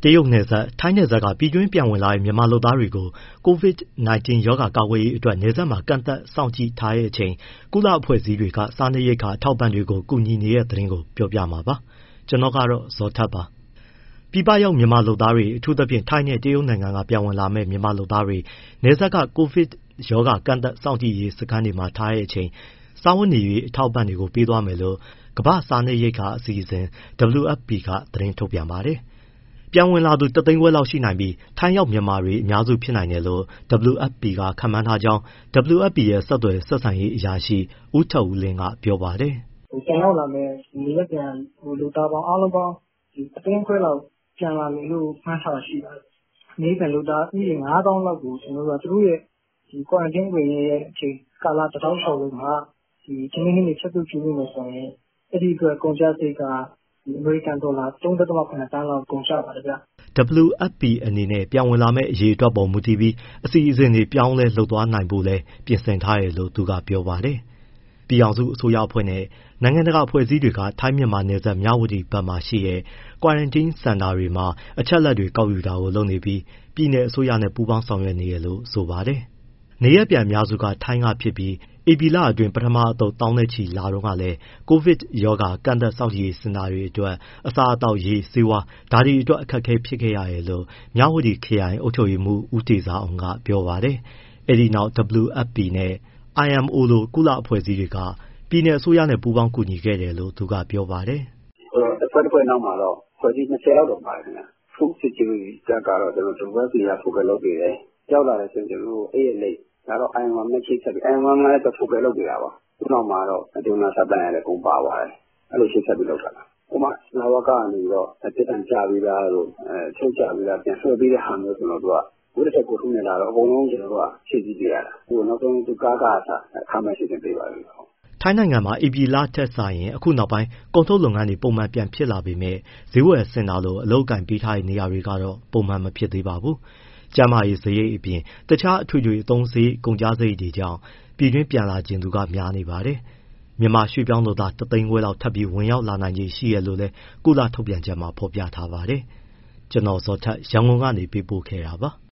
တရုတ်နယ်စပ်ထိုင်းနယ်စပ်ကပြည်တွင်းပြန်ဝင်လာတဲ့မြန်မာလုပ်သားတွေကို COVID-19 ရောဂါကာကွယ်ရေးအတွက်နယ်စပ်မှာကန့်သတ်စောင့်ကြည့်ထားတဲ့အချိန် ကုလအဖွဲ့အစည်းတွေက စားနပ်ရိက္ခာအထောက်အပံ့တွေကို ကူညီနေတဲ့သတင်းကို ပြောပြမှာပါ။ ကျွန်တော်ကတော့ ဇော်ထက်ပါ။ ပြည်ပရောက်မြန်မာလုပ်သားတွေ အထူးသဖြင့် ထိုင်းနဲ့တရုတ်နိုင်ငံက ပြန်ဝင်လာမယ့် မြန်မာလုပ်သားတွေ နယ်စပ်က COVID ရောဂါကန့်သတ်စောင့်ကြည့်ရေးစခန်းတွေမှာထားတဲ့အချိန် စားဝတ်နေရေးအထောက်အပံ့တွေကို ပေးသွားမယ်လို့ ကမ္ဘာ့စားနပ်ရိက္ခာအစီအစဉ် WFP က သတင်းထုတ်ပြန်ပါတယ်။ ပြန်ဝင်လာသူ ၁၅၀,၀၀၀ လောက်ရှိနိုင်ပြီး ထိုင်းရောက်မြန်မာတွေအများစုဖြစ်နိုင်တယ်လို့ WFP က ခန့်မှန်းထားကြောင်း WFP ရဲ့ ဆက်သွယ်ဆက်ဆံရေးအရာရှိ ဦးထက်ဦးလင်းက ပြောပါတယ်။ “ပြန်ရောက်လာမယ့် နေရပ်ပြန်လုပ်သားပေါင်း အားလုံးပေါင်း ၁၅၀,၀၀၀ လောက်ပြန်လာမယ်လို့ မှန်းထားတာရှိပါတယ်။ နေရပ်ပြန်လုပ်သားဦးရေ ၅၀,၀၀၀ လောက်ကို သူတို့ရဲ့ quarantine ဝင်ရတဲ့အချိန်ကာလ တောက်လျှောက်လုံးမှာ ထမင်းဟင်းတွေချက်ပြုတ်ကျွေးမွေးမယ်ဆိုရင် အဲဒီအတွက်ကုန်ကျစရိတ်က အမေရိကန်ဒေါ်လာ ၃.၇ သန်းလောက်ကုန်ကျပါတယ်ဗျ။ ” WFP အနေနဲ့ ပြန်ဝင်လာမယ့် အရေအတွက်ပေါ်မူတည်ပြီး အစီအစဉ်တွေပြောင်းလဲလုပ်သွားနိုင်ဖို့လည်း ပြင်ဆင်ထားတယ်လို့ သူကပြောပါတယ်။ ပြည်ထောင်စုအစိုးရအဖွဲ့နဲ့ နိုင်ငံတကာအဖွဲ့အစည်းတွေက ထိုင်းမြန်မာနယ်စပ် မြဝတီဘက်မှာရှိတဲ့ quarantine center တွေမှာ အချက်အလက်တွေကောက်ယူတာကိုလုပ်နေပြီး ပြည်နယ်အစိုးရနဲ့ ပူးပေါင်းဆောင်ရွက်နေတယ်လို့ ဆိုပါတယ်။ နေရပ်ပြန်အများစုက ထိုင်းကဖြစ်ပြီး ဧပြီလအတွင်း ပထမအသုတ် သောင်းနဲ့ချီလာတုန်းကလည်း COVID ရောဂါကန့်သတ်စောင့်ကြည့်ရေးစင်တာတွေအတွက် အစားအသောက်၊ ရေ၊ ဆေးဝါး ဒါတွေအတွက် အခက်အခဲဖြစ်ခဲ့ရတယ်လို့ မြဝတီခရိုင်အုပ်ချုပ်ရေးမှူး ဦးတေဇာအောင်က ပြောပါတယ်။ အဲဒီနောက် WFP နဲ့ IMO လို ကုလအဖွဲ့အစည်းတွေက ပြည်နယ်အစိုးရနဲ့ ပူးပေါင်းကူညီခဲ့တယ်လို့ သူကပြောပါတယ်။ “တဖွဲ့နောက်မှာတော့ အဖွဲ့အစည်း ၂၀ လောက်တော့ပါတယ်ခင်ဗျ။ Food security အတွက်ကတော့ WFP က focal လုပ်ပေးတယ်။ ရောက်လာတယ်ဆိုရင် ကျနော်တို့ အိတ်၊ အလိပ် ဒါတော့ IOM နဲ့ ချိတ်ဆက်ပြီး IOM ကလည်း focal လုပ်ပေးတာပါ။ အခုနောက်မှာတော့ donor supply ကလည်း အကုန်ပါသွားတယ်။ အဲဒီလိုချိတ်ဆက်ပြီးလုပ်ထားတာ။ ဥပမာ လဝကကနေပြီးတော့ ပြစ်ဒဏ်ကျပြီးသားတို့ အချုပ်ကျပြီးသား ပြန်လွှတ်ပေးတဲ့ဟာမျိုးဆိုရင်တော့ ကိုယ့်လက်ထဲကိုယ်ထုနဲ့ လာတော့ အကုန်လုံးကျနော်တို့က ဖြည့်ဆည်းပေးရတာ။ နောက်ဆုံးကားခကအစ အခမဲ့စီစဉ်ပေးပါတယ်။ ” ထိုင်းနိုင်ငံမှာ ဧပြီလထက်စာရင် အခုနောက်ပိုင်း ကုန်ထုတ်လုပ်ငန်းတွေ ပုံမှန်ပြန်ဖြစ်လာပေမဲ့ ဈေးဝယ်စင်တာလို အလုပ်အကိုင်ပေးထားတဲ့နေရာတွေကတော့ ပုံမှန်မဖြစ်သေးပါဘူး။ ကျန်းမာရေးစရိတ်အပြင် တခြားအထွေထွေအသုံးစရိတ် ကုန်ကျစရိတ်တွေကြောင့် ပြည်တွင်းပြန်လာချင်သူက များနေပါတယ်။ မြန်မာရွှေ့ပြောင်းလုပ်သား ၁၅၀,၀၀၀ လောက်ထပ်ပြီးဝင်ရောက်လာနိုင်ခြေရှိတယ်လို့လည်း ကုလထုတ်ပြန်ချက်မှာ ဖော်ပြထားပါတယ်။ ကျွန်တော် ဇော်ထက် ရန်ကုန်ကနေ ပေးပို့ခဲ့တာပါ။